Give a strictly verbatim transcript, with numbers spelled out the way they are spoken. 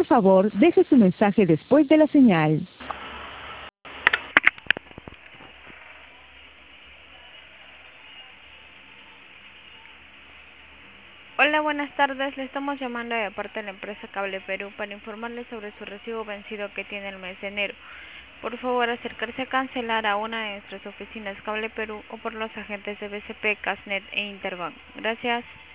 favor, deje su mensaje después de la señal. Hola, buenas tardes. Le estamos llamando de parte de la empresa Cable Perú para informarle sobre su recibo vencido que tiene el mes de enero. Por favor, acercarse a cancelar a una de nuestras oficinas Cable Perú o por los agentes de B C P, Casnet e Interbank. Gracias.